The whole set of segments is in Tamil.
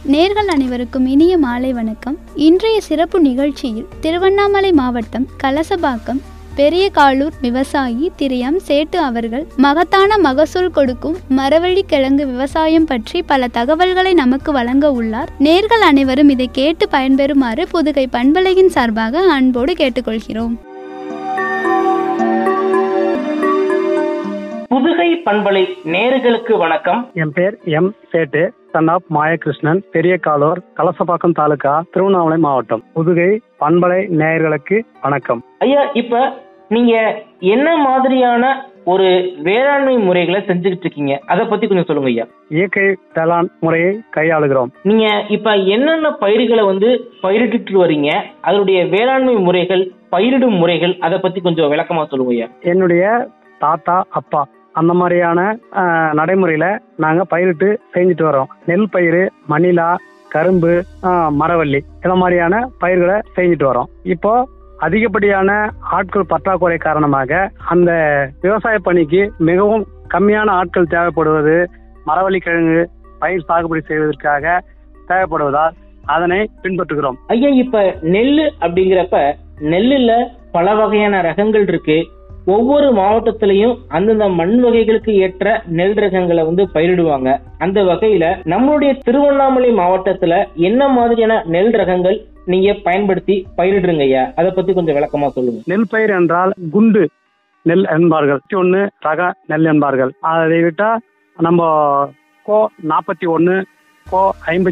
நேர்கள் அனைவருக்கும் இனிய மாலை வணக்கம். இன்றைய சிறப்பு நிகழ்ச்சியில் திருவண்ணாமலை மாவட்டம் கலசபாக்கம் பெரிய காலூர் விவசாயி திரு எம். சேட்டு அவர்கள் மகத்தான மகசூல் கொடுக்கும் மரவள்ளி கிழங்கு விவசாயம் பற்றி பல தகவல்களை நமக்கு வழங்க உள்ளார். நேர்கள் அனைவரும் இதை கேட்டு பயன்பெறுமாறு புதுகை பண்பலையின் சார்பாக அன்போடு கேட்டுக்கொள்கிறோம். புதுகை பண்பலை நேயர்களுக்கு வணக்கம். என் பேர் M. Settu, son of Mayakrishnan, பெரிய காலூர், கலசபாக்கம் தாலுகா, திருவண்ணாமலை மாவட்டம். புதுகை பண்பலை நேயர்களுக்கு வணக்கம். ஐயா, இப்ப நீங்க என்ன மாதிரியான ஒரு வேளாண்மை முறைகளை செஞ்சுக்கிட்டு இருக்கீங்க, அதை பத்தி கொஞ்சம் சொல்லுங்க ஐயா. இயற்கை வேளாண் முறையை கையாளுகிறோம். நீங்க இப்ப என்னென்ன பயிர்களை பயிரிட்டு வரீங்க, அதனுடைய வேளாண்மை முறைகள், பயிரிடும் முறைகள், அதை பத்தி கொஞ்சம் விளக்கமா சொல்லுங்க ஐயா. என்னுடைய தாத்தா அப்பா அந்த மாதிரியான நடைமுறையில நாங்க பயிரிட்டு செஞ்சுட்டு வரோம். நெல் பயிர், மணிலா, கரும்பு, மரவள்ளி இந்த மாதிரியான பயிர்களை செஞ்சுட்டு வரோம். இப்போ அதிகப்படியான ஆட்கள் பற்றாக்குறை காரணமாக அந்த விவசாய பணிக்கு மிகவும் கம்மியான ஆட்கள் தேவைப்படுவது மரவள்ளி கிழங்கு பயிர் சாகுபடி செய்வதற்காக தேவைப்படுவதால் அதனை பின்பற்றுகிறோம். ஐயா, இப்ப நெல் அப்படிங்கிறப்ப நெல்லுல பல வகையான ரகங்கள் இருக்கு. ஒவ்வொரு மாவட்டத்திலையும் அந்தந்த மண் வகைகளுக்கு ஏற்ற நெல் ரகங்களை பயிரிடுவாங்க. அந்த வகையில நம்மளுடைய திருவண்ணாமலை மாவட்டத்துல என்ன மாதிரியான நெல் ரகங்கள் நீங்க பயன்படுத்தி பயிரிடுறீங்க ஐயா, அதை பத்தி கொஞ்சம் விளக்கமா சொல்லுங்க. நெல் பயிர் என்றால் குண்டு நெல் என்பார்கள், 21 ரக நெல் என்பார்கள். அதை விட்டா நம்ம கோ 41, கோ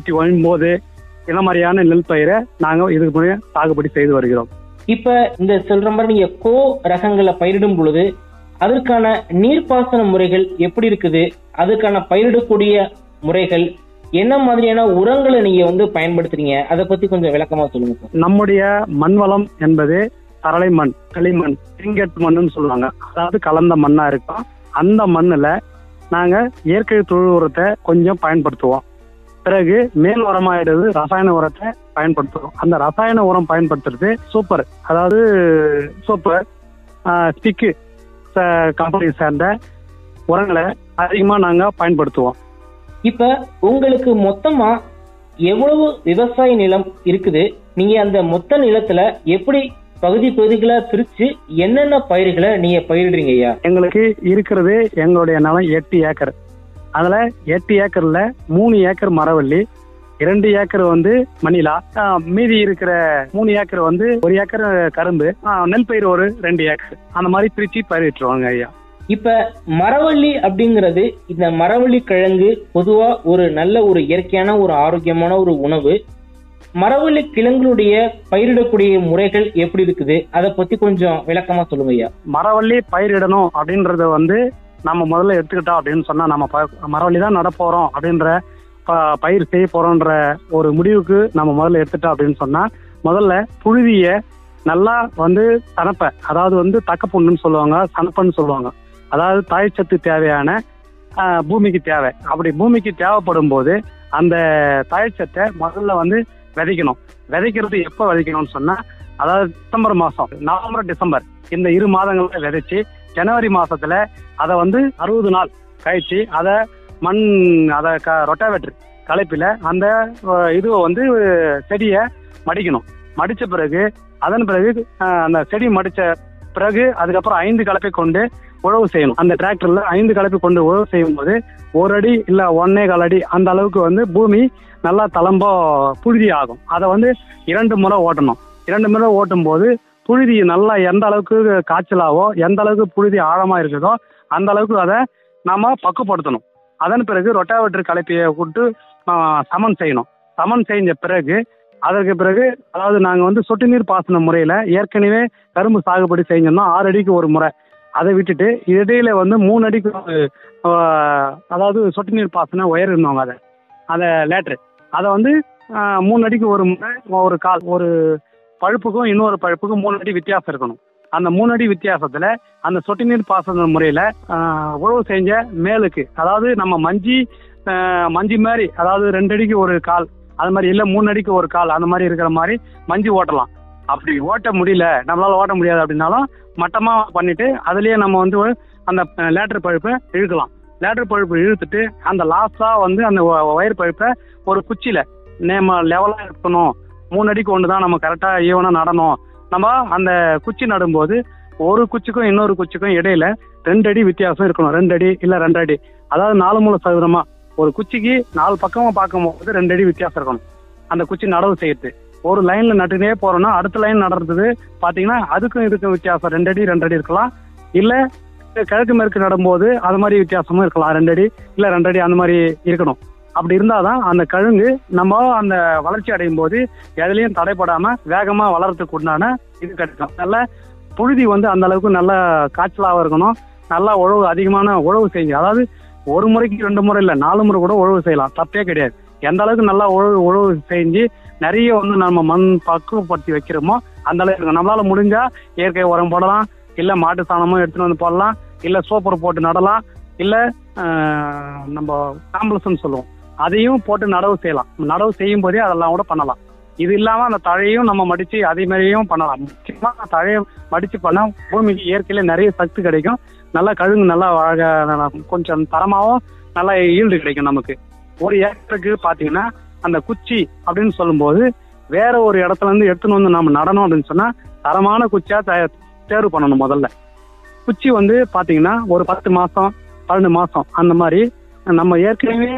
59 இந்த மாதிரியான நெல் பயிரை நாங்க இதுக்கு முன்னாடி சாகுபடி செய்து வருகிறோம். இப்ப இந்த சொல்ற மாதிரி நீங்க கோ ரகங்களை பயிரிடும் பொழுது அதற்கான நீர்ப்பாசன முறைகள் எப்படி இருக்குது, அதுக்கான பயிரிடக்கூடிய முறைகள், என்ன மாதிரியான உரங்களை நீங்க பயன்படுத்துறீங்க, அதை பத்தி கொஞ்சம் விளக்கமா சொல்லுங்க. நம்முடைய மண் வளம் என்பது சரளை மண், களிமண், சிங்கட் மண்ணுன்னு சொல்லுவாங்க. அதாவது கலந்த மண்ணா இருக்கும். அந்த மண்ணுல நாங்க இயற்கை தொழு உரத்தை கொஞ்சம் பயன்படுத்துவோம். பிறகு மேல் உரமாயிடுது ரசாயன உரத்தை பயன்படுத்துறோம். அந்த ரசாயன உரம் பயன்படுத்துறது சூப்பர், அதாவது சூப்பர் ஸ்டிக்கு கம்பெனி சேர்ந்த உரங்களை அதிகமா நாங்க பயன்படுத்துவோம். இப்ப உங்களுக்கு மொத்தமா எவ்வளவு விவசாய நிலம் இருக்குது, நீங்க அந்த மொத்த நிலத்துல எப்படி பகுதிகளா பிரிச்சு என்னென்ன பயிர்களை நீங்க பயிரிடுறீங்க ஐயா? எங்களுக்கு இருக்கிறது எங்களுடைய நிலம் 8 ஏக்கர். அதுல 8 ஏக்கர்ல 3 ஏக்கர் மரவள்ளி, 2 ஏக்கர் மணிலா, மீதி இருக்கிற 3 ஏக்கர் 1 ஏக்கர் கரும்பு, நெல் பயிர் ஒரு 2 ஏக்கர், அந்த மாதிரி பிரிச்சு பயிரிட்டுருவாங்க ஐயா. இப்ப மரவள்ளி அப்படிங்கிறது, இந்த மரவள்ளி கிழங்கு பொதுவா ஒரு நல்ல ஒரு இயற்கையான ஒரு ஆரோக்கியமான ஒரு உணவு. மரவள்ளி கிழங்குடைய பயிரிடக்கூடிய முறைகள் எப்படி இருக்குது, அதை பத்தி கொஞ்சம் விளக்கமா சொல்லுங்க ஐயா. மரவள்ளி பயிரிடணும் அப்படின்றத நம்ம முதல்ல எடுத்துக்கிட்டோம் அப்படின்னு சொன்னா, நம்ம மரவள்ளி தான் நடப்போறோம் அப்படின்ற பயிர் செய்ய போறோன்ற ஒரு முடிவுக்கு நம்ம முதல்ல எடுத்துட்டோம் அப்படின்னு சொன்னா, முதல்ல புழுதிய நல்லா சனப்பை, அதாவது தக்கப்புண்ணுன்னு சொல்லுவாங்க, சனப்பன்னு சொல்லுவாங்க. அதாவது தாய்ச்சத்து தேவையான பூமிக்கு தேவை. அப்படி பூமிக்கு தேவைப்படும் போது அந்த தாய்ச்சத்தை முதல்ல விதைக்கணும். விதைக்கிறது எப்போ விதைக்கணும்னு சொன்னா, அதாவது டிசம்பர் மாசம், நவம்பர் டிசம்பர் இந்த 2 மாதங்கள்ல விதைச்சு ஜனவரி மாசத்துல அதை 60 நாள் கழிச்சு அதை ரொட்டாவேட்டர் களைப்பில அந்த இதுவை செடியை மடிக்கணும். மடிச்ச பிறகு அதன் பிறகு அந்த செடி மடிச்ச பிறகு அதுக்கப்புறம் 5 கலப்பை கொண்டு உழவு செய்யணும். அந்த டிராக்டர்ல 5 கலப்பை கொண்டு உழவு செய்யும் போது 1 அடி இல்ல 1.25 அடி அந்த அளவுக்கு பூமி நல்லா தளம்போ புழுதி ஆகும். அதை 2 முறை ஓட்டணும். 2 முறை ஓட்டும் போது புழுதி நல்லா எந்த அளவுக்கு காய்ச்சலாவோ, எந்த அளவுக்கு புழுதி ஆழமா இருக்குதோ அந்த அளவுக்கு அதை நாம பக்குப்படுத்தணும். அதன் பிறகு ரொட்டாவேட்டர் கலப்பையை விட்டு சமன் செய்யணும். சமன் செஞ்ச பிறகு அதற்கு பிறகு அதாவது நாங்க சொட்டு நீர் பாசன முறையில ஏற்கனவே கரும்பு சாகுபடி செஞ்சோம்னா 6 அடிக்கு ஒரு முறை, அதை விட்டுட்டு இடையில 3 அடிக்கு அதாவது சொட்டு நீர் பாசன ஒயர் இருந்தவங்க அதை லேட்டர் அதை 3 அடிக்கு ஒரு முறை, ஒரு கால், ஒரு பழுப்புக்கும் இன்னொரு பழுப்புக்கும் 3 அடி வித்தியாசம் இருக்கணும். அந்த 3 அடி வித்தியாசத்துல அந்த சொட்டு நீர் பாசன முறையில உழவு செஞ்ச மேலுக்கு, அதாவது நம்ம மஞ்சி மாதிரி, அதாவது 2 அடிக்கு ஒரு கால் அது மாதிரி, இல்ல 3 அடிக்கு ஒரு கால் அந்த மாதிரி இருக்கிற மாதிரி மஞ்சி ஓட்டலாம். அப்படி ஓட்ட முடியல, நம்மளால ஓட்ட முடியாது அப்படின்னாலும் மட்டமா பண்ணிட்டு அதுலயே நம்ம அந்த லேட்டர் பழுப்பை இழுக்கலாம். லேட்டர் பழுப்பு இழுத்துட்டு அந்த லாஸ்டா அந்த ஒயர் பழுப்பை ஒரு குச்சியில நம்ம லெவலாக இருக்கணும், 3 அடிக்கு ஒன்று தான் நம்ம கரெக்டாக ஈவனாக நடணும். நம்ம அந்த குச்சி நடும்போது ஒரு குச்சிக்கும் இன்னொரு குச்சிக்கும் இடையில 2 அடி வித்தியாசம் இருக்கணும். 2 அடி இல்லை 2 அடி, அதாவது 4 மூல சதுரமா ஒரு குச்சிக்கு 4 பக்கமாக பார்க்கும்போது 2 அடி வித்தியாசம் இருக்கணும். அந்த குச்சி நடவு செய்யுது ஒரு லைன்ல நட்டுனே போறோம்னா அடுத்த லைன் நடுறது பாத்தீங்கன்னா அதுக்கும் இதுக்கும் வித்தியாசம் 2 அடி 2 அடி இருக்கலாம். இல்ல கிழக்கு மேற்கு நடும்போது அது மாதிரி வித்தியாசமும் இருக்கலாம். 2 அடி இல்ல 2 அடி அந்த மாதிரி இருக்கணும். அப்படி இருந்தாதான் அந்த கழுங்கு நம்ம அந்த வளர்ச்சி அடையும் போது எதுலையும் தடைப்படாம வேகமா வளர்றதுக்கு உண்டான இது கிடைக்கும். நல்ல புழுதி அந்த அளவுக்கு நல்ல காய்ச்சலாக இருக்கணும். நல்லா உழவு அதிகமான உழவு செய்யுங்க. அதாவது ஒரு முறைக்கு 2 முறை இல்லை 4 முறை கூட உழவு செய்யலாம், தப்பே கிடையாது. எந்த அளவுக்கு நல்லா உழவு செஞ்சு நிறைய நம்ம மண் பக்குவப்படுத்தி வைக்கிறோமோ அந்த அளவுக்கு இருக்கும். நம்மளால முடிஞ்சா இயற்கை உரம் போடலாம், இல்ல மாட்டு சாணமும் எடுத்துட்டு வந்து போடலாம், இல்ல சோப்பர் போட்டு நடலாம், இல்ல நம்ம காம்பல்ஸ்ன்னு சொல்லுவோம் அதையும் போட்டு நடவு செய்யலாம். நடவு செய்யும் போதே அதெல்லாம் கூட பண்ணலாம். இது இல்லாம அந்த தழையும் நம்ம மடிச்சு அதே மாதிரியும் பண்ணலாம். முக்கியமா தழையை மடிச்சு பண்ணா பூமிக்கு இயற்கையில நிறைய சக்தி கிடைக்கும். நல்லா கழுங்கு நல்லா கொஞ்சம் தரமாவும் நல்லா ஈல்டு கிடைக்கும் நமக்கு. ஒரு ஏக்கருக்கு பாத்தீங்கன்னா அந்த குச்சி அப்படின்னு சொல்லும்போது வேற ஒரு இடத்துல இருந்து எடுத்துன்னு நம்ம நடணும் அப்படின்னு சொன்னா தரமான குச்சியா தேர்வு பண்ணணும். முதல்ல குச்சி பாத்தீங்கன்னா ஒரு 10 மாசம் 12 மாசம் அந்த மாதிரி நம்ம ஏற்கனவே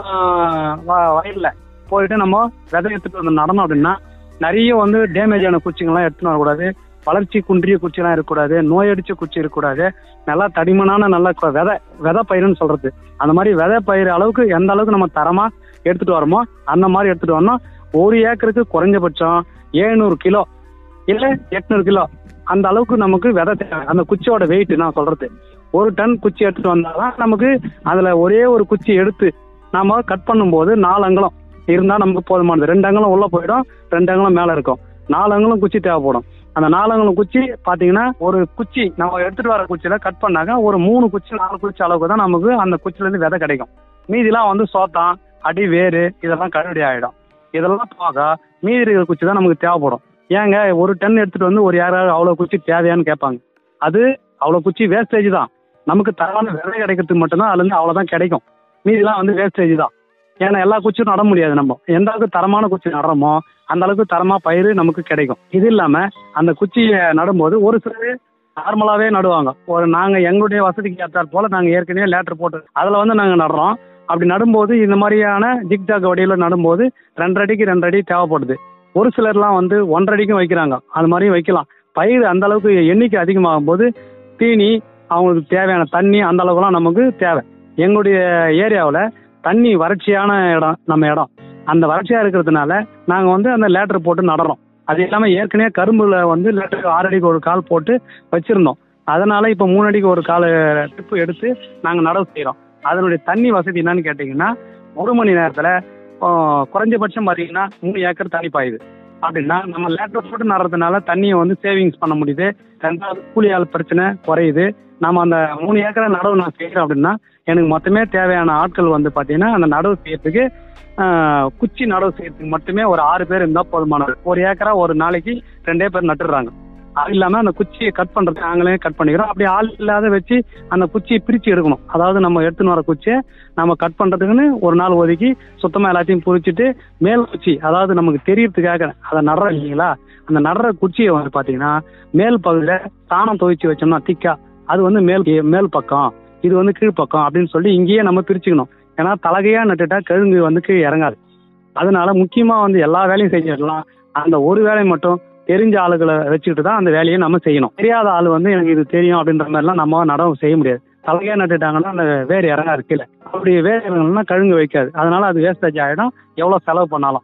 வயல்ல போயிட்டு நம்ம விதை எடுத்துட்டு நடனம் அப்படின்னா நிறைய டேமேஜ் ஆன குச்சிங்கெல்லாம் எடுத்துன்னு வரக்கூடாது. வளர்ச்சி குன்றிய குச்சிலாம் இருக்கக்கூடாது, நோயடிச்ச குச்சி இருக்கக்கூடாது. நல்லா தடிமனான நல்ல விதை பயிருன்னு சொல்றது அந்த மாதிரி விதை பயிர் அளவுக்கு எந்த அளவுக்கு நம்ம தரமா எடுத்துட்டு வரோமோ அந்த மாதிரி எடுத்துட்டு வரணும். ஒரு ஏக்கருக்கு குறைஞ்சபட்சம் 700 கிலோ இல்ல 800 கிலோ அந்த அளவுக்கு நமக்கு விதை தேவை. அந்த குச்சியோட வெயிட் நான் சொல்றது 1 டன் குச்சி எடுத்துட்டு வந்தாதான் நமக்கு அதுல ஒரே ஒரு குச்சி எடுத்து நாம கட் பண்ணும்போது 4 அங்குலம் இருந்தா நமக்கு போதுமானது. 2 அங்குலம் உள்ள போயிடும், 2 அங்குலம் மேல இருக்கும். 4 அங்குலம் குச்சி தேவைப்படும். அந்த 4 அங்குலம் குச்சி பாத்தீங்கன்னா ஒரு குச்சி நம்ம எடுத்துட்டு வர குச்சியில கட் பண்ணாக்க ஒரு 3 குச்சி 4 குச்சி அளவுக்கு தான் நமக்கு அந்த குச்சில இருந்து விதை கிடைக்கும். மீதிலாம் சோத்தான் அடி வேறு இதெல்லாம் கழுவடி ஆயிடும். இதெல்லாம் போக மீதி இருக்கிற குச்சி தான் நமக்கு தேவைப்படும். ஏங்க ஒரு டன் எடுத்துட்டு ஒரு யாராவது அவ்வளவு குச்சி தேவையான்னு கேட்பாங்க. அது அவ்வளவு குச்சி வேஸ்டேஜ் தான். நமக்கு தரமான விதை கிடைக்கிறதுக்கு மட்டும்தான் அதுல இருந்து அவ்வளவுதான் கிடைக்கும். மீதிலாம் வேஸ்டேஜ் தான். ஏன்னா எல்லா குச்சியும் நட முடியாது. நம்ம எந்த அளவுக்கு தரமான குச்சி நடுறோமோ அந்த அளவுக்கு தரமா பயிர் நமக்கு கிடைக்கும். இது இல்லாம அந்த குச்சியை நடும்போது ஒரு சிலர் நார்மலாவே நடுவாங்க. நாங்க எங்களுடைய வசதிக்கு ஏற்றாற் போல நாங்க ஏற்கனவே லேட்டர் போட்டு அதுல நாங்க நடுறோம். அப்படி நடும்போது இந்த மாதிரியான ஜிக்ஜாக் வடியில நடும்போது 2 அடிக்கு 2 அடி தேவைப்படுது. ஒரு சிலர்லாம் 1.5 அடிக்கும் வைக்கிறாங்க. அது மாதிரியும் வைக்கலாம். பயிர் அந்த அளவுக்கு எண்ணிக்கை அதிகமாகும் போது தீனி அவங்களுக்கு தேவையான தண்ணி அந்த அளவுக்குலாம் நமக்கு தேவை. எங்களுடைய ஏரியாவில் தண்ணி வறட்சியான இடம் நம்ம இடம். அந்த வறட்சியா இருக்கிறதுனால நாங்க அந்த லேட்டர் போட்டு நடுறோம். அது இல்லாம ஏற்கனவே கரும்புல லேட்டருக்கு 6 அடிக்கு ஒரு கால் போட்டு வச்சிருந்தோம். அதனால இப்ப 3 அடிக்கு ஒரு கால் ட்ரிப்பு எடுத்து நாங்க நடவு செய்யறோம். அதனுடைய தண்ணி வசதி என்னன்னு கேட்டீங்கன்னா 1 மணி நேரத்துல குறைஞ்சபட்சம் பாத்தீங்கன்னா 3 ஏக்கர் தண்ணி பாயுது. அப்படின்னா நம்ம லேட்டர் போட்டு நடுறதுனால தண்ணியை சேவிங்ஸ் பண்ண முடியுது. 2வது கூலி ஆள் பிரச்சனை குறையுது. நம்ம அந்த 3 ஏக்கரை நடவு நான் செய்யறோம் அப்படின்னா எனக்கு மொத்தமே தேவையான ஆட்கள் பாத்தீங்கன்னா அந்த நடவு செய்யறதுக்கு குச்சி நடவு செய்யறதுக்கு மட்டுமே ஒரு 6 பேர் இருந்தா போதுமானது. 1 ஏக்கரா ஒரு நாளைக்கு 2 பேர் நட்டுடுறாங்க. அது இல்லாம அந்த குச்சியை கட் பண்றது நாங்களே கட் பண்ணிக்கிறோம். அப்படி ஆள் இல்லாத வச்சு அந்த குச்சியை பிரிச்சு எடுக்கணும். அதாவது நம்ம எடுத்துன்னு வர குச்சியை நம்ம கட் பண்றதுக்குன்னு ஒரு நாள் ஒதுக்கி சுத்தமா எல்லாத்தையும் புரிச்சுட்டு மேல் குச்சி அதாவது நமக்கு தெரியறதுக்காக அதை நடுறோம் இல்லைங்களா, அந்த நடுற குச்சியை பாத்தீங்கன்னா மேல் பகுதியில சாணம் துவைச்சு வச்சோம்னா திக்கா அது மேல் பக்கம், இது கீழ்ப்பக்கம் அப்படின்னு சொல்லி இங்கேயே நம்ம பிரிச்சுக்கணும். ஏன்னா தலகையா நட்டுட்டா கழுங்கு கீழே இறங்காது. அதனால முக்கியமா எல்லா வேலையும் செஞ்சிடலாம். அந்த ஒரு வேலையை மட்டும் தெரிஞ்ச ஆளுகளை வச்சுக்கிட்டு தான் அந்த வேலையை நம்ம செய்யணும். தெரியாத ஆள் எனக்கு இது தெரியும் அப்படின்ற மாதிரிலாம் நம்ம நடவு செய்ய முடியாது. தலகையா நட்டுட்டாங்கன்னா அந்த வேறு இறங்காது கீழே. அப்படி வேறு இறங்கணும்னா கழுங்கு வைக்காது. அதனால அது வேஸ்டேஜ் ஆகிடும் எவ்வளோ செலவு பண்ணாலும்.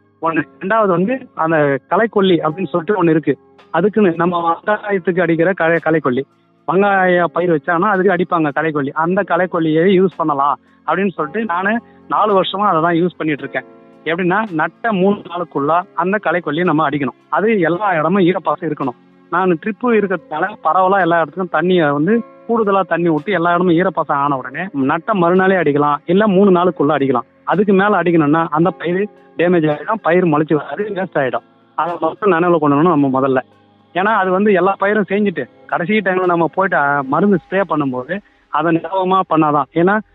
2வது அந்த களைக்கொல்லி அப்படின்னு சொல்லிட்டு ஒன்று இருக்கு. அதுக்குன்னு நம்ம வெங்காயத்துக்கு அடிக்கிற களைக்கொல்லி, வெங்காய பயிர் வச்சாங்கன்னா அதுக்கு அடிப்பாங்க களைக்கொல்லி. அந்த களைக்கொல்லியை யூஸ் பண்ணலாம் அப்படின்னு சொல்லிட்டு நான் 4 வருஷமா அதை தான் யூஸ் பண்ணிட்டு இருக்கேன். எப்படின்னா நட்ட 3 நாளுக்குள்ள அந்த களைக்கொல்லியை நம்ம அடிக்கணும். அது எல்லா இடமும் ஈரப்பாசம் இருக்கணும். நான் ட்ரிப்பு இருக்கிறதுனால பரவலா எல்லா இடத்துக்கும் தண்ணியை கூடுதலா தண்ணி விட்டு எல்லா இடமும் ஈரப்பாசம் ஆன உடனே நட்ட மறுநாளே அடிக்கலாம், இல்ல 3 நாளுக்குள்ள அடிக்கலாம். அதுக்கு மேல அடிக்கணும்னா அந்த பயிர் டேமேஜ் ஆகிடும், பயிர் முளைச்சு வராது, வேஸ்ட் ஆகிடும். அதை மட்டும் நினைவுல கொண்டு வரணும் நம்ம முதல்ல. ஏன்னா அது எல்லா பயிரும் செஞ்சுட்டு கடைசி டைம்ல நம்ம போயிட்டு மருந்து ஸ்ப்ரே பண்ணும்போது அதை ஞாபகமா பண்ணாதான். ஏன்னா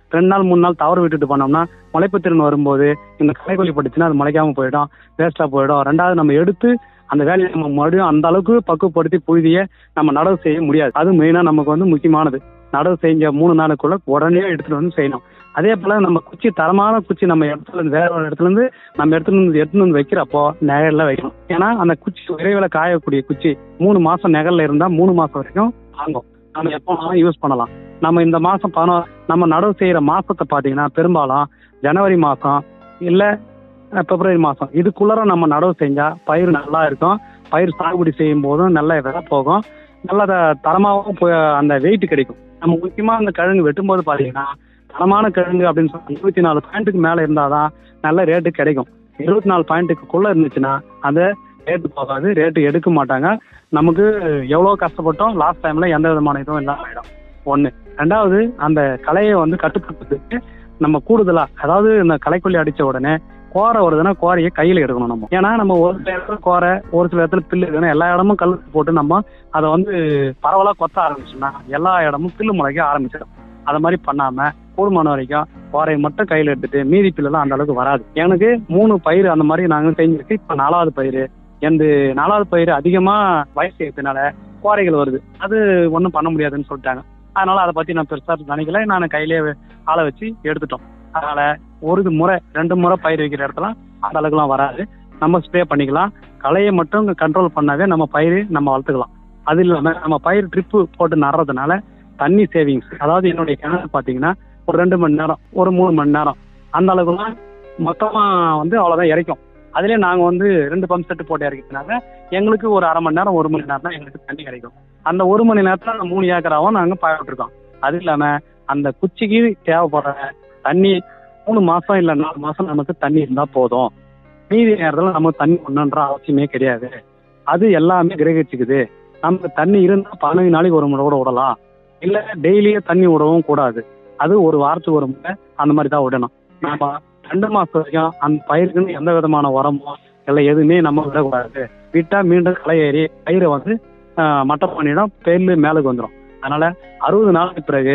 2 நாள் 3 நாள் தவறு விட்டுட்டு பண்ணோம்னா முளைப்பு திறன் வரும்போது இந்த களைக்கொல்லி பட்டுச்சுன்னா அது முளைக்காம போயிடும், வேஸ்டா போயிடும். 2வது நம்ம எடுத்து அந்த வேலையை நம்ம மறுபடியும் அந்த அளவுக்கு பக்குவப்படுத்தி புழுதியை நம்ம நடவு செய்ய முடியாது. அது மெயினா நமக்கு வந்து முக்கியமானது. நடவு செஞ்ச 3 நாளுக்குள்ள உடனே எடுத்துட்டு வந்து செய்யணும். அதே போல நம்ம குச்சி தரமான குச்சி நம்ம இடத்துல இருந்து வேற ஒரு இடத்துல இருந்து நம்ம எடுத்துட்டு வந்து வைக்கிறப்போ நெகல்ல வைக்கணும். ஏன்னா அந்த குச்சி விரைவில் காயக்கூடிய குச்சி 3 மாசம் நெகல்ல இருந்தா 3 மாசம் வரைக்கும் தாங்கும். நம்ம எப்போ யூஸ் பண்ணலாம். நம்ம இந்த மாசம் நம்ம நடவு செய்யற மாசத்தை பாத்தீங்கன்னா பெரும்பாலும் ஜனவரி மாசம் இல்ல பிப்ரவரி மாசம் இதுக்குள்ளார நம்ம நடவு செஞ்சா பயிர் நல்லா இருக்கும். பயிர் சாகுபடி செய்யும் போதும் நல்ல விதை போகும், நல்ல தரமாகவும் அந்த வெயிட் கிடைக்கும். நம்ம முக்கியமா அந்த கிழங்கு வெட்டும்போது பாத்தீங்கன்னா தரமான கிழங்கு அப்படின்னு சொல்லி 24 பாயிண்ட்டுக்கு மேல இருந்தாதான் நல்ல ரேட்டு கிடைக்கும். 24 பாயிண்ட்டுக்குள்ள இருந்துச்சுன்னா அந்த ரேட்டு போகாது, ரேட்டு எடுக்க மாட்டாங்க. நமக்கு எவ்வளவு கஷ்டப்பட்டோம் லாஸ்ட் டைம்ல எந்த விதமான இதுவும் இல்லாம ஆயிடும். 1. 2வது அந்த களையை வந்து கட்டுப்படுத்துறதுக்கு நம்ம கூடுதலா, அதாவது இந்த களைக்கொல்லி அடிச்ச உடனே கோரை வருதுன்னா கோரையை கையில எடுக்கணும் நம்ம. ஏன்னா நம்ம ஒரு சில இடத்துல கோரை, ஒரு சில இடத்துல பில்லு இருக்குன்னா எல்லா இடமும் கல் போட்டு நம்ம அதை வந்து பரவலா கொத்த ஆரம்பிச்சோம்னா எல்லா இடமும் பில்லு முளைக்க ஆரம்பிச்சிடும். அதை மாதிரி பண்ணாம கூடுமான வரைக்கும் கோரையை மட்டும் கையில எடுத்துட்டு மீதி பில்லுலாம் அந்த அளவுக்கு வராது. எனக்கு 3 பயிர் அந்த மாதிரி நாங்க செஞ்சிருக்கு. இப்ப 4வது பயிர். எந்த 4வது பயிர் அதிகமா வயசு ஏற்றனால கோரைகள் வருது, அது ஒன்றும் பண்ண முடியாதுன்னு சொல்லிட்டாங்க. அதனால அதை பத்தி நான் பெருசா நினைக்கல. நான் கையிலே ஆளை வச்சு எடுத்துட்டோம். அதனால 1 முறை 2 முறை பயிர் வைக்கிற இடத்துல அந்த அளவுக்குலாம் வராது. நம்ம ஸ்ப்ரே பண்ணிக்கலாம். களையை மட்டும் கண்ட்ரோல் பண்ணாவே நம்ம பயிர் நம்ம வளர்த்துக்கலாம். அது இல்லாம நம்ம பயிர் ட்ரிப்பு போட்டு நடுறதுனால தண்ணி சேவிங்ஸ், அதாவது என்னுடைய கிணறு பாத்தீங்கன்னா ஒரு 2 மணி நேரம், ஒரு 3 மணி நேரம் அந்த அளவுக்குலாம் மொத்தமா வந்து அவ்வளவுதான் இறைக்கும். அதுலேயே நாங்க வந்து 2 பம்ப் செட்டு போட்டு இறக்கினாங்க. எங்களுக்கு ஒரு அரை மணி நேரம் 1 மணி நேரம் தான் எங்களுக்கு தண்ணி கிடைக்கும். அந்த 1 மணி நேரத்துல 3 ஏக்கராவும் நாங்க பயிரிட்டுருக்கோம். அது இல்லாம அந்த குச்சிக்கு தேவைப்படுற தண்ணி 3 மாசம் இல்ல 4 மாசம் நமக்கு தண்ணி இருந்தா போதும். மீதி நேரத்துல நமக்கு தண்ணி ஒண்ணுன்ற அவசியமே கிடையாது. அது எல்லாமே கிரகிச்சுக்குது. நமக்கு தண்ணி இருந்தா 15 நாளைக்கு ஒரு முறை கூட விடலாம், இல்ல டெய்லியே தண்ணி விடவும் கூடாது. அது ஒரு வாரத்துக்கு ஒரு முறை அந்த மாதிரி தான் விடணும். நம்ம 2 மாசம் வரைக்கும் அந்த பயிருக்குன்னு எந்த விதமான உரமோ இல்லை எதுவுமே நம்ம விடக்கூடாது. விட்டா மீண்டும் களை ஏறி பயிரை வந்து மட்டம் பண்ணிடும், பெல்லு மேலுக்கு வந்துடும். அதனால 60 நாளுக்கு பிறகு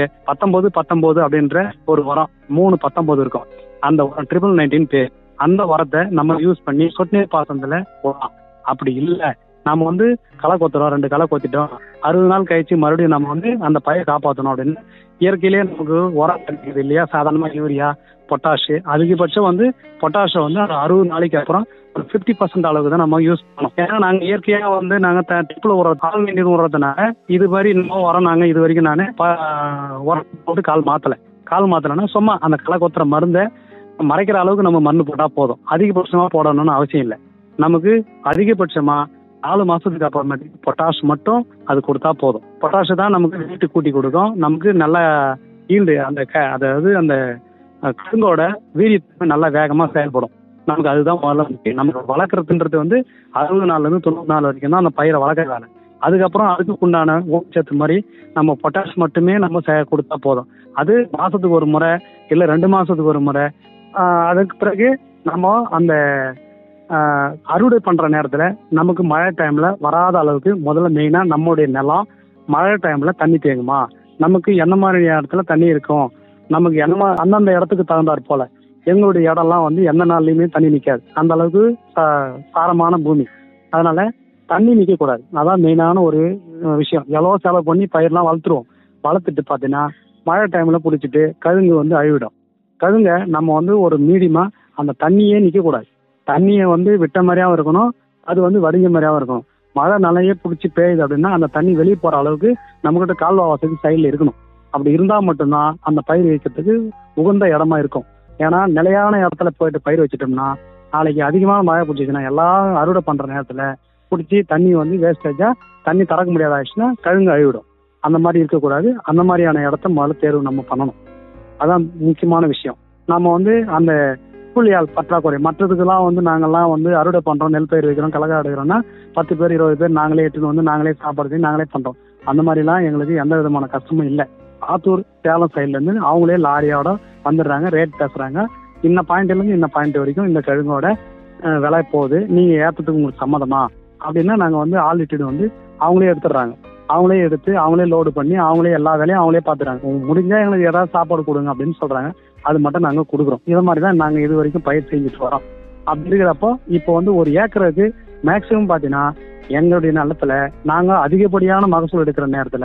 19 அப்படின்ற ஒரு உரம் 319 இருக்கும். அந்த உரம் 999 பேர். அந்த உரத்தை நம்ம யூஸ் பண்ணி சொட்டு நீர் பாசனத்துல போடலாம். அப்படி இல்லை நம்ம வந்து களை கொத்துறோம், 2 களை கொத்திட்டோம், 60 நாள் கழிச்சு மறுபடியும் நம்ம வந்து அந்த பயிரை காப்பாற்றணும் அப்படின்னு இயற்கையிலேயே நமக்கு உரம் கிடைக்குது இல்லையா, சாதாரணமா யூரியா, பொட்டாஷு. அதிகபட்சம் வந்து பொட்டாஷை வந்து 60 நாளைக்கு அப்புறம் ஒரு 50% அளவுக்கு தான் நம்ம யூஸ் பண்ணோம். ஏன்னா நாங்கள் இயற்கையாக வந்து நாங்கள் ட்ரிப்பில் கால் வேண்டியது விடுறதுனால இது மாதிரி இன்னும் உரம் நாங்கள் இது வரைக்கும் நான் உரம் போட்டு கால் மாற்றலைன்னா சும்மா அந்த களை கொத்துற மருந்தை மறைக்கிற அளவுக்கு நம்ம மருந்து போட்டால் போதும். அதிகபட்சமாக போடணும்னு அவசியம் இல்லை. நமக்கு அதிகபட்சமாக 4 மாசத்துக்கு அப்புறமேட்டுக்கு பொட்டாஷ் மட்டும் அது கொடுத்தா போதும். பொட்டாஷ் தான் நமக்கு வீட்டு கூட்டி கொடுக்கும். நமக்கு நல்ல ஈல்டு, அதாவது அந்த கருங்கோட வீரியத்துக்கு நல்லா வேகமா செயல்படும். நமக்கு அதுதான் முதல்ல முக்கியம். நமக்கு வளர்க்குறதுன்றது வந்து 60 நாள்ல இருந்து 90 நாள் வரைக்கும் தான் அந்த பயிரை வளர்க்க வேலை. அதுக்கப்புறம் அதுக்கு உண்டான ஊட்டச்சத்து மாதிரி நம்ம பொட்டாஷ் மட்டுமே நம்ம கொடுத்தா போதும். அது மாசத்துக்கு ஒரு முறை இல்லை 2 மாசத்துக்கு ஒரு முறை. அதுக்கு பிறகு நம்ம அந்த அறுவடை பண்ற நேரத்துல நமக்கு மழை டைம்ல வராத அளவுக்கு முதல்ல மெயினா நம்மளுடைய நிலம் மழை டைம்ல தண்ணி தேங்குமா, நமக்கு என்ன மாதிரி இடத்துல தண்ணி இருக்கும், நமக்கு என்ன அந்தந்த இடத்துக்கு தகுந்தாற் போல. எங்களுடைய இடம்லாம் வந்து எந்த நாள்லயுமே தண்ணி நிற்காது, அந்த அளவுக்கு சாரமான பூமி. அதனால தண்ணி நிற்க கூடாது. அதான் மெயினான ஒரு விஷயம். எவ்வளோ செலவு பண்ணி பயிரெல்லாம் வளர்த்துருவோம். வளர்த்துட்டு பார்த்தீங்கன்னா மழை டைம்ல பிடிச்சிட்டு கழுங்கு வந்து அழிவிடும். கழுங்க நம்ம வந்து ஒரு மீடியமா அந்த தண்ணியே நிற்கக்கூடாது. தண்ணியை வந்து விட்ட மாதிரியாவும் இருக்கணும், அது வந்து வடிஞ்ச மாதிரியாவும் இருக்கணும். மழை நலையே பிடிச்சி பெய்யுது அப்படின்னா அந்த தண்ணி வெளியே போற அளவுக்கு நம்மகிட்ட கால்வா வசதி சைடில் இருக்கணும். அப்படி இருந்தா மட்டும்தான் அந்த பயிர் வைக்கிறதுக்கு உகந்த இடமா இருக்கும். ஏன்னா நிலையான இடத்துல போயிட்டு பயிர் வச்சுட்டோம்னா நாளைக்கு அதிகமான மழை பிடிச்சிச்சுன்னா எல்லாரும் அறுவடை பண்ற நேரத்துல பிடிச்சி தண்ணி வந்து வேஸ்டேஜா தண்ணி திறக்க முடியாத ஆயிடுச்சுன்னா கழுங்கு அழிவிடும். அந்த மாதிரி இருக்கக்கூடாது. அந்த மாதிரியான இடத்த முதல்ல தேர்வு நம்ம பண்ணணும். அதான் முக்கியமான விஷயம். நம்ம வந்து அந்த கூலியால் பற்றாக்குறை, மற்றதுக்கெல்லாம் வந்து நாங்கள்லாம் வந்து அறுவடை பண்றோம், நெல் பயிர் வைக்கிறோம், கலகா எடுக்கிறோம்னா 10 பேர் 20 பேர் நாங்களே எடுத்துட்டு வந்து நாங்களே சாப்பாடு நாங்களே பண்றோம். அந்த மாதிரிலாம் எங்களுக்கு எந்த விதமான கஷ்டமும் இல்லை. ஆத்தூர் சேலம் சைட்ல இருந்து அவங்களே லாரியோட வந்துடுறாங்க, ரேட் பேசுறாங்க. இந்த பாயிண்ட்ல இருந்து இந்த பாயிண்ட் வரைக்கும் இந்த கழுங்கோட விலை போகுது, நீங்க ஏற்றத்துக்கு உங்களுக்கு சம்மதமா அப்படின்னா நாங்க வந்து ஆல்ரெடி வந்து அவங்களே எடுத்துடுறாங்க. அவங்களே எடுத்து அவங்களே லோடு பண்ணி அவங்களே எல்லா வேலையும் அவங்களே பார்த்துறாங்க. முடிஞ்சா எங்களுக்கு ஏதாவது சாப்பாடு கொடுங்க அப்படின்னு சொல்றாங்க, அது மட்டும் நாங்கள் கொடுக்குறோம். இது மாதிரி தான் நாங்கள் இது வரைக்கும் பயிர் செஞ்சுட்டு வரோம். அப்படி இருக்கிறப்போ இப்போ வந்து ஒரு ஏக்கருக்கு மேக்சிமம் பார்த்தீங்கன்னா எங்களுடைய நிலத்துல நாங்கள் அதிகப்படியான மகசூல் எடுக்கிற நேரத்தில்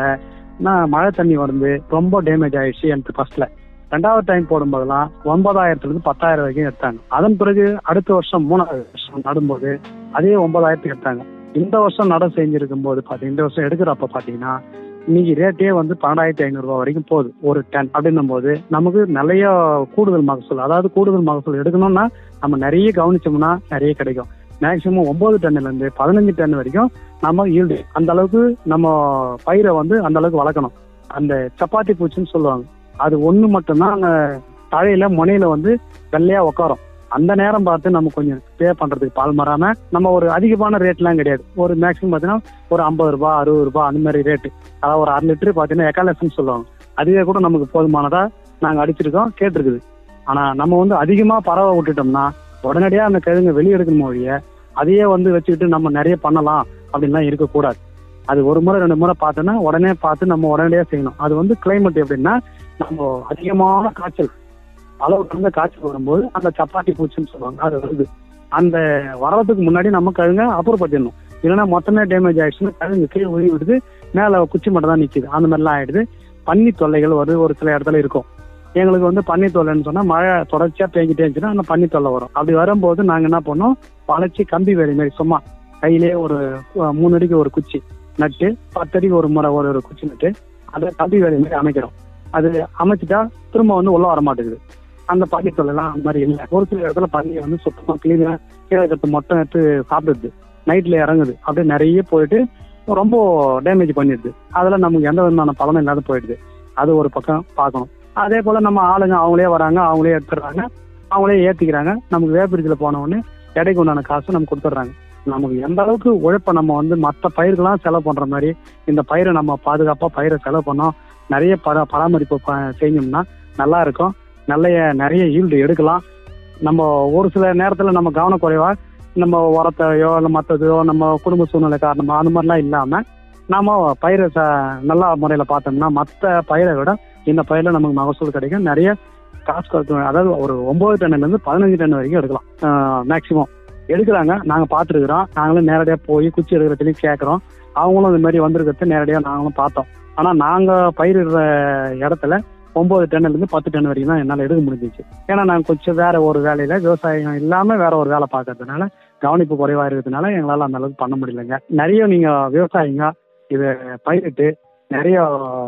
மழை தண்ணி வந்து ரொம்ப டேமேஜ் ஆயிடுச்சு. எனக்கு ஃபர்ஸ்ட்ல 2வது டைம் போடும்போதெல்லாம் 9,000 10,000 வரைக்கும் எடுத்தாங்க. அதன் பிறகு அடுத்த வருஷம் 3வது வருஷம் நடும்போது அதே 9,000 எடுத்தாங்க. இந்த வருஷம் நட செஞ்சிருக்கும் போது இந்த வருஷம் எடுக்கிறப்ப பாத்தீங்கன்னா இன்னைக்கு ரேட்டே வந்து 12,500 வரைக்கும் போகுது ஒரு டன். அப்படின்னும் போது நமக்கு நிறைய கூடுதல் மகசூல், அதாவது கூடுதல் மகசூல் எடுக்கணும்னா நம்ம நிறைய கவனிச்சோம்னா நிறைய கிடைக்கும். மேக்சிமம் 9 டன்னுல இருந்து 15 டன் வரைக்கும் நம்ம ஈல்டு அந்த அளவுக்கு நம்ம பயிரை வந்து அந்த அளவுக்கு வளர்க்கணும். அந்த சப்பாத்தி பூச்சின்னு சொல்லுவாங்க, அது ஒண்ணு மட்டும்தான் அந்த தழையில முனையில வந்து வெள்ளையா உட்காரும். அந்த நேரம் பார்த்து நம்ம கொஞ்சம் பே பண்றதுக்கு பால் மாறாம நம்ம ஒரு அதிகமான ரேட்லாம் கிடையாது. ஒரு மேக்சிமம் பார்த்தீங்கன்னா ஒரு 50 ரூபாய் 60 ரூபாய் அந்த மாதிரி ரேட்டு. அதாவது ஒரு 1/2 லிட்டரு பார்த்தீங்கன்னா எக்காலசன் சொல்லுவாங்க, அதுவே கூட நமக்கு போதுமானதா நாங்கள் அடிச்சிருக்கோம், கேட்டிருக்குது. ஆனா நம்ம வந்து அதிகமா பறவை விட்டுட்டோம்னா உடனடியா அந்த கிழங்கு வெளியெடுக்கணும் மொழிய அதையே வந்து வச்சுக்கிட்டு நம்ம நிறைய பண்ணலாம் அப்படின்லாம் இருக்கக்கூடாது. அது ஒரு முறை 2 முறை பார்த்தோன்னா உடனே பார்த்து நம்ம உடனடியா செய்யணும். அது வந்து கிளைமேட் எப்படின்னா நம்ம அதிகமான காய்ச்சல் அளவு கடந்த காய்ச்சல் வரும்போது அந்த சப்பாத்தி பூச்சின்னு சொல்லுவாங்க அது வருது. அந்த வரதுக்கு முன்னாடி நம்ம கிழங்க அப்புறப்படுத்திடணும். இல்லைன்னா மொத்தமே டேமேஜ் ஆயிடுச்சுன்னா கிழங்கு கீழே உருவி விடுது, மேல குச்சி மட்டும் தான் நிக்குது. அந்த மாதிரிலாம் ஆயிடுது. பன்னி தொல்லைகள் வருது, ஒரு சில இடத்துல இருக்கும். எங்களுக்கு வந்து பன்னி தொல்லைன்னு சொன்னா மழை தொடர்ச்சியா பேஞ்சிட்டே இருந்துச்சுன்னா அந்த பன்னி தொல்லை வரும். அப்படி வரும்போது நாங்க என்ன பண்ணோம், வளைச்சி கம்பி வேலி மாதிரி சும்மா கையிலேயே ஒரு 3 அடிக்கு ஒரு குச்சி நட்டு 10 அடிக்கு ஒரு முறை ஒரு குச்சி நட்டு அதை கம்பி வேலி மாதிரி அமைக்கிறோம். அது அமைச்சிட்டா திரும்ப வந்து உள்ள வர மாட்டேங்குது. அந்த பன்னி தொல்லைலாம் அந்த மாதிரி இல்லை. ஒரு சில இடத்துல பன்னியை வந்து சுத்தமா கிளீனா கீழே கட்டு மொத்தம் எடுத்து சாப்பிடுது, நைட்ல இறங்குது, அப்படியே நிறைய போயிட்டு ரொம்ப டேமேஜ் பண்ணிடுது. அதுல நமக்கு எந்த விதமான பலனும் இல்லாத போயிடுது. அது ஒரு பக்கம் பார்க்கணும். அதே போல நம்ம ஆளுங்க அவங்களே வராங்க, அவங்களே எடுத்துடுறாங்க, அவங்களே ஏத்திக்கிறாங்க. நமக்கு வேப்பிரிச்சில் போன உடனே எடைக்கு உண்டான காசு நம்ம கொடுத்துட்றாங்க. நமக்கு எந்த அளவுக்கு உழைப்பை நம்ம வந்து மற்ற பயிர்கள்லாம் செலவு பண்ற மாதிரி இந்த பயிரை நம்ம பாதுகாப்பா பயிரை செலவு பண்ணோம், நிறைய பராமரிப்பு செஞ்சோம்னா நல்லா இருக்கும். நிறைய ஈல்டு எடுக்கலாம். நம்ம ஒரு சில நேரத்துல நம்ம கவனக்குறைவா நம்ம உரத்தையோ இல்லை மற்றதையோ நம்ம குடும்ப சூழ்நிலை காரணமா அந்த மாதிரிலாம் இல்லாம நம்ம பயிரை நல்ல முறையில பார்த்தோம்னா மற்ற பயிரை விட இந்த பயிரில் நமக்கு மகசூல் கிடைக்கும். நிறைய காசு கொடுக்கணும். அதாவது ஒரு 9 டன்னுல இருந்து 15 டன் வரைக்கும் எடுக்கலாம். மேக்சிமம் எடுக்கிறாங்க, நாங்க பார்த்துருக்குறோம். நாங்களும் நேரடியாக போய் குச்சி எடுக்கிறதுலையும் கேட்குறோம். அவங்களும் இந்த மாதிரி வந்திருக்கிறது நேரடியாக நாங்களும் பார்த்தோம். ஆனா நாங்க பயிரிடுற இடத்துல 9 டன்னுல இருந்து 10 டன் வரைக்கும் தான் என்னால் எடுக்க முடிஞ்சிச்சு. ஏன்னா நாங்கள் கொஞ்சம் வேற ஒரு வேலையில விவசாயம் இல்லாம வேற ஒரு வேலை பார்க்கறதுனால கவனிப்பு குறைவா இருக்கிறதுனால எங்களால் அந்த அளவுக்கு பண்ண முடியலைங்க. நிறைய நீங்க விவசாயிங்க இதை பயிரிட்டு நிறைய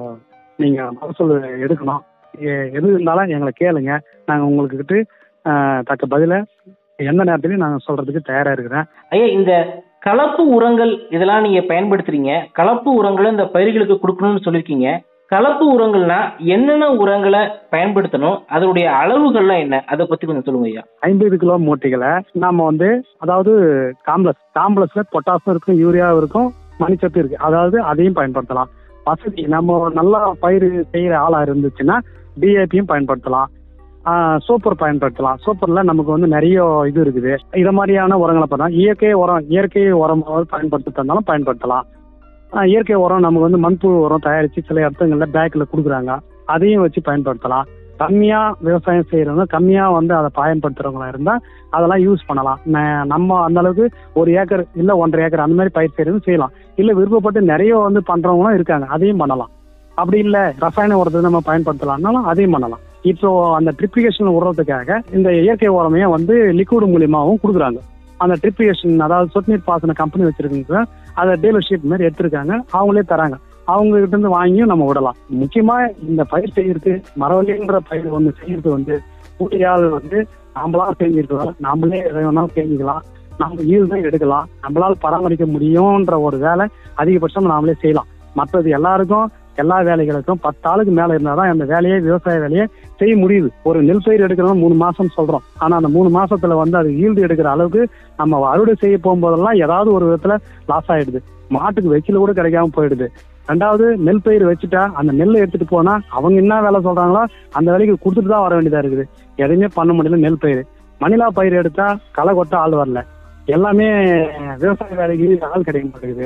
நீங்க மகசூல் எடுக்கணும். எது இருந்தாலும் எங்களை கேளுங்க, நாங்க உங்களுக்கு தக்க பதில எந்த நேரத்திலையும் நாங்க சொல்றதுக்கு தயாரா இருக்கிறேன். ஐயா, இந்த கலப்பு உரங்கள் இதெல்லாம் நீங்க பயன்படுத்துறீங்க, கலப்பு உரங்களை இந்த பயிர்களுக்கு கொடுக்கணும்னு சொல்லியிருக்கீங்க. கலப்பு உரங்கள்னா என்னென்ன உரங்களை பயன்படுத்தணும், அதனுடைய அளவுகள்லாம் என்ன, அதை பத்தி கொஞ்சம் சொல்லுங்க ஐயா. 50 கிலோ மூட்டைகளை நாம வந்து அதாவது காம்ப்ளெக்ஸ்ல பொட்டாசும் இருக்கும், யூரியாவும் இருக்கும், மணிச்சத்து இருக்கு, அதாவது அதையும் பயன்படுத்தலாம். வசதி நம்ம நல்லா பயிர் செய்யற ஆளா இருந்துச்சுன்னா டிஏபியும் பயன்படுத்தலாம், சூப்பர் பயன்படுத்தலாம். சூப்பர்ல நமக்கு வந்து நிறைய இது இருக்குது. இத மாதிரியான உரங்களை பார்த்தா இயற்கை உரம் பயன்படுத்தினாலும் பயன்படுத்தலாம். இயற்கை உரம் நமக்கு வந்து மண்புழு உரம் தயாரிச்சு சில இடத்துங்கள்ல பேக்ல கொடுக்குறாங்க, அதையும் வச்சு பயன்படுத்தலாம். கம்மியா விவசாயம் செய்யறவங்க கம்மியா வந்து அதை பயன்படுத்துறவங்களா இருந்தா அதெல்லாம் யூஸ் பண்ணலாம். நம்ம அந்த அளவுக்கு 1 ஏக்கர் இல்ல 1.5 ஏக்கர் அந்த மாதிரி பயிர் செய்யறது செய்யலாம். இல்ல விருப்பப்பட்டு நிறைய வந்து பண்றவங்களும் இருக்காங்க, அதையும் பண்ணலாம். அப்படி இல்ல ரசாயன உரத்தை நம்ம பயன்படுத்தலாம்னாலும் அதையும் பண்ணலாம். இப்போ அந்த ட்ரிப்ளிகேஷன் உரத்துக்காக இந்த இயற்கை உரமையை வந்து லிக்விட் மூலியமாவும் கொடுக்குறாங்க. அந்த ட்ரிப்ளிகேஷன் அதாவது சொட்டு நீர் பாசன கம்பெனி வச்சிருக்கீங்க, அதை டீலர்ஷிப் மாதிரி எடுத்திருக்காங்க, அவங்களே தராங்க. அவங்க கிட்ட இருந்து வாங்கியும் நம்ம விடலாம். முக்கியமா இந்த பயிர் செய்யறது மரவள்ளின்ற பயிர் ஒண்ணு செய்யறது வந்து கூட்டியால் வந்து நாமளா செஞ்சிருக்கலாம், நாமளே எதை வேணாலும் செஞ்சுக்கலாம், நம்ம ஈல்தான் எடுக்கலாம், நம்மளால பராமரிக்க முடியும்ன்ற ஒரு வேலை அதிகபட்சம் நாமளே செய்யலாம். மற்றது எல்லாருக்கும் எல்லா வேலைகளுக்கும் 10 ஆளுக்கு மேல இருந்தாதான் அந்த வேலையை விவசாய வேலையை செய்ய முடியுது. ஒரு நெல் பயிர் எடுக்கிறோம் 3 மாசம் சொல்றோம், ஆனா அந்த 3 மாசத்துல வந்து அது ஈல்டு எடுக்கிற அளவுக்கு நம்ம அறுவடை செய்ய போகும்போதெல்லாம் ஏதாவது ஒரு விதத்துல லாஸ் ஆயிடுது. மாட்டுக்கு வெச்சில கூட கிடைக்காம போயிடுது. 2வது நெல் பயிர் வச்சுட்டா அந்த நெல்லை எடுத்துட்டு போனா அவங்க என்ன வேலை சொல்றாங்களோ அந்த வேலைக்கு கொடுத்துட்டு தான் வர வேண்டியதா இருக்குது. எதையுமே பண்ண முடியல. நெல் பயிர் மணிலா பயிர் எடுத்தா களை கொட்ட ஆள் வரல, எல்லாமே விவசாய வேலைக்கு ஆள் கிடைக்க மாட்டேங்குது.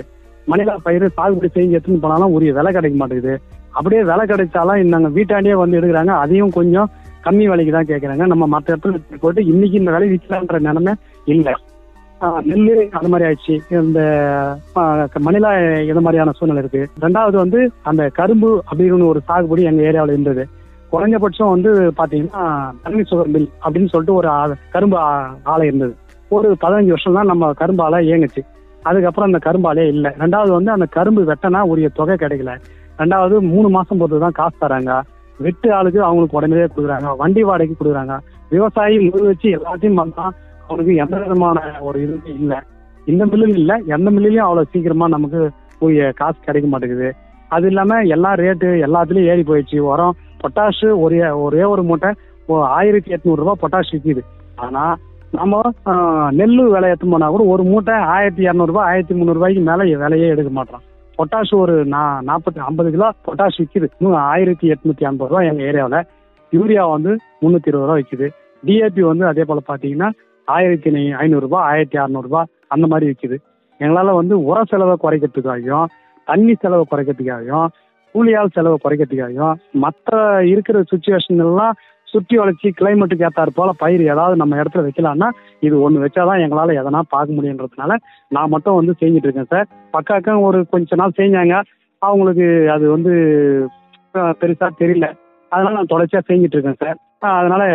மணிலா பயிர் சாகுபடி செஞ்சு எடுத்துன்னு போனாலும் உரிய விலை கிடைக்க மாட்டேங்குது. அப்படியே விலை கிடைச்சாலும் நாங்கள் வீட்டாண்டியே வந்து எடுக்கிறாங்க, அதையும் கொஞ்சம் கம்மி விலைக்கு தான் கேட்குறாங்க. நம்ம மற்ற இடத்துல போட்டு இன்னைக்கு இந்த விலை விற்கலான்ற நிலைமை இல்லை. நெல் அது மாதிரி ஆயிடுச்சு. இந்த மணிலா இது மாதிரியான சூழ்நிலை இருக்கு. ரெண்டாவது வந்து அந்த கரும்பு அப்படின்னு ஒரு சாகுபடி எங்க ஏரியாவில் இருந்தது. குறைஞ்சபட்சம் வந்து பாத்தீங்கன்னா தண்ணி சுகர் மில் அப்படின்னு சொல்லிட்டு ஒரு கரும்பு ஆலை இருந்தது. ஒரு 15 வருஷம் தான் நம்ம கரும்பு ஆலை இயங்குச்சு. அதுக்கப்புறம் அந்த கரும்பு ஆலையே இல்லை. ரெண்டாவது வந்து அந்த கரும்பு வெட்டனா உரிய தொகை கிடைக்கல. ரெண்டாவது 3 மாசம் பொறுத்து தான் காசு தராங்க. வெட்டு ஆளுக்கு அவங்களுக்கு உடனே கொடுக்குறாங்க, வண்டி வாடகைக்கு கொடுக்குறாங்க. விவசாயி முழு வச்சு எல்லாத்தையும் பண்ணா அவனுக்கு எந்த விதமான ஒரு இதுவுமே இல்லை. இந்த மில்லுல இல்லை, எந்த மில்லுலயும் அவ்வளவு சீக்கிரமா நமக்கு உரிய காசு கிடைக்க மாட்டேங்குது. அது இல்லாம எல்லா ரேட்டு எல்லாத்துலயும் ஏறி போயிடுச்சு. உரம் பொட்டாஷு ஒரே ஒரு மூட்டை 1800 ரூபாய் பொட்டாஷ் விற்கிது. ஆனா நம்ம நெல்லு விலை எடுத்து போனா கூட ஒரு மூட்டை 1200 ரூபாய் 1300 ரூபாய்க்கு மேல விலையே எடுக்க மாட்டோம். பொட்டாஷ் ஒரு 50 கிலோ பொட்டாஷ் விற்கிது 1850 ரூபாய் எங்க ஏரியாவில். யூரியா வந்து 320 ரூபாய் விற்கிது. டிஏபி வந்து அதே போல பாத்தீங்கன்னா 1500 ரூபாய் 1600 ரூபாய் அந்த மாதிரி விற்கிது. எங்களால வந்து உர செலவை குறைக்கிறதுக்காகவும் தண்ணி செலவை குறைக்கிறதுக்காகவும் கூலியால் செலவை குறைக்கிறதுக்காகவும் மற்ற இருக்கிற சுச்சுவேஷன் எல்லாம் சுற்றி வளர்ச்சி கிளைமேட்டுக்கு ஏற்றாறு போல பயிர் ஏதாவது நம்ம இடத்துல வைக்கலாம்னா இது ஒன்று வச்சாதான் எங்களால் எதனா பார்க்க முடியுன்றதுனால நான் மட்டும் வந்து செஞ்சுட்டு இருக்கேன் சார். பக்காக்கம் ஒரு கொஞ்ச நாள் செஞ்சாங்க, அவங்களுக்கு அது வந்து பெருசா தெரியல. அதனால நான் தொடர்ச்சியாக செஞ்சுட்டு இருக்கேன் சார். அதனால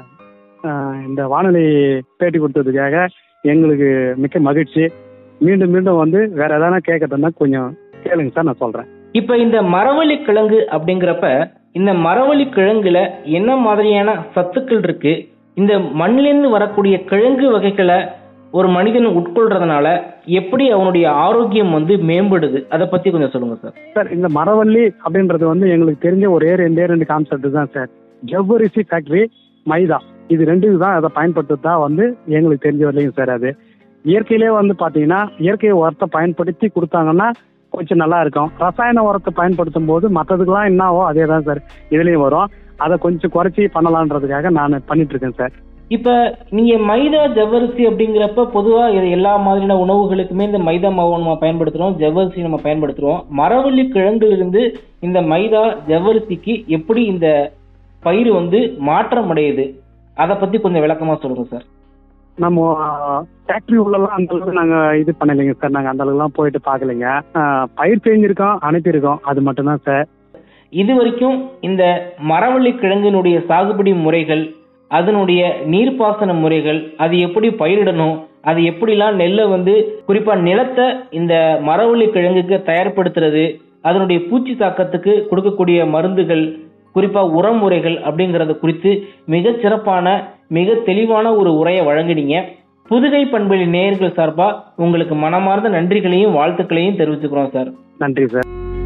இந்த வானொலி பேட்டி கொடுத்ததுக்காக எங்களுக்கு மிக்க மகிழ்ச்சி. மீண்டும் மீண்டும் வந்து வேற எதனா கேட்கறதுன்னா கொஞ்சம் கேளுங்க சார், நான் சொல்றேன். இப்ப இந்த மரவள்ளி கிழங்கு அப்படிங்கிறப்ப இந்த மரவள்ளி கிழங்குல என்ன மாதிரியான சத்துக்கள் இருக்கு? இந்த மண்ணிலிருந்து வரக்கூடிய கிழங்கு வகைகளை ஒரு மனிதன் உட்கொள்றதுனால எப்படி அவனுடைய ஆரோக்கியம் வந்து மேம்படுது? அதை பத்தி கொஞ்சம் சொல்லுங்க சார். சார், இந்த மரவள்ளி அப்படின்றது வந்து எங்களுக்கு தெரிஞ்ச ஒரே ரெண்டு கான்செப்ட் தான் சார். ஜவ்வரிசி ஃபேக்டரி, மைதா, இது ரெண்டு தான் அதை பயன்படுத்துறதா வந்து எங்களுக்கு தெரிஞ்ச வரலையும் சார். அது இயற்கையிலே வந்து பாத்தீங்கன்னா இயற்கை உரத்தை பயன்படுத்தி கொடுத்தாங்கன்னா கொஞ்சம் நல்லா இருக்கும். ரசாயன உரத்தை பயன்படுத்தும் போது மற்றதுக்கெல்லாம் என்னவோ அதே தான் சார் இதுலயும் வரும். அதை கொஞ்சம் குறைச்சி பண்ணலான்றதுக்காக நான் பண்ணிட்டு இருக்கேன் சார். இப்ப நீங்க மைதா ஜவ்வரிசி அப்படிங்கிறப்ப பொதுவா எல்லா மாதிரியான உணவுகளுக்குமே இந்த மைதா மாவு நம்ம பயன்படுத்துறோம், ஜவ்வரிசி நம்ம பயன்படுத்துறோம். மரவள்ளி கிழங்கிலிருந்து இந்த மைதா ஜவ்வரிசிக்கு எப்படி இந்த பயிர் வந்து மாற்றம் அடையுது? அதை பத்தி கொஞ்சம் விளக்கமா சொல்லுங்க சார். நம்ம ஃபேக்டரி உள்ளலாம் அந்த அளவுக்கு நாங்க இது பண்ணலைங்க சார். நாங்க அந்த அளவுக்குலாம் போயிட்டு பார்க்கலைங்க. பயிர் செஞ்சிருக்கோம், அனுப்பியிருக்கோம், அது மட்டும்தான் சார். இது வரைக்கும் இந்த மரவள்ளி கிழங்கினுடைய சாகுபடி முறைகள், அதனுடைய நீர்ப்பாசன முறைகள், அது எப்படி பயிரிடணும், அது எப்படிலாம் நெல்லை வந்து குறிப்பா நிலத்தை இந்த மரவள்ளி கிழங்குக்கு தயார்படுத்துறது, அதனுடைய பூச்சி தாக்கத்துக்கு கொடுக்கக்கூடிய மருந்துகள், குறிப்பா உரமுறைகள் அப்படிங்கறது குறித்து மிக சிறப்பான மிக தெளிவான ஒரு உரையை வழங்கினீங்க. புதுகை பண்பொழி நேயர்கள் சார்பா உங்களுக்கு மனமார்ந்த நன்றிகளையும் வாழ்த்துக்களையும் தெரிவிச்சுக்கிறோம் சார். நன்றி சார்.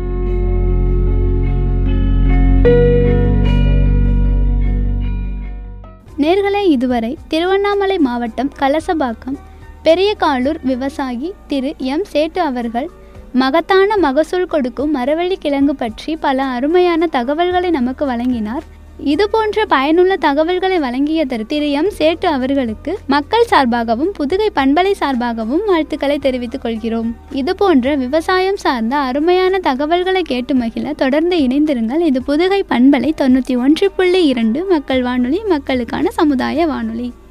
நேர்களே, இதுவரை திருவண்ணாமலை மாவட்டம் கலசபாக்கம் பெரிய காலூர் விவசாயி திரு எம் சேட்டு அவர்கள் மகத்தான மகசூல் கொடுக்கும் மரவள்ளி கிழங்கு பற்றி பல அருமையான தகவல்களை நமக்கு வழங்கினார். இதுபோன்ற பயனுள்ள தகவல்களை வழங்கியதற்கு திரு எம் சேட்டு அவர்களுக்கு மக்கள் சார்பாகவும் புதுகை பண்பலை சார்பாகவும் வாழ்த்துக்களை தெரிவித்துக் கொள்கிறோம். இதுபோன்ற விவசாயம் சார்ந்த அருமையான தகவல்களை கேட்டு மகிழ தொடர்ந்து இணைந்திருங்கள். இது புதுகை பண்பலை 91.2 மக்கள் வானொலி, மக்களுக்கான சமுதாய வானொலி.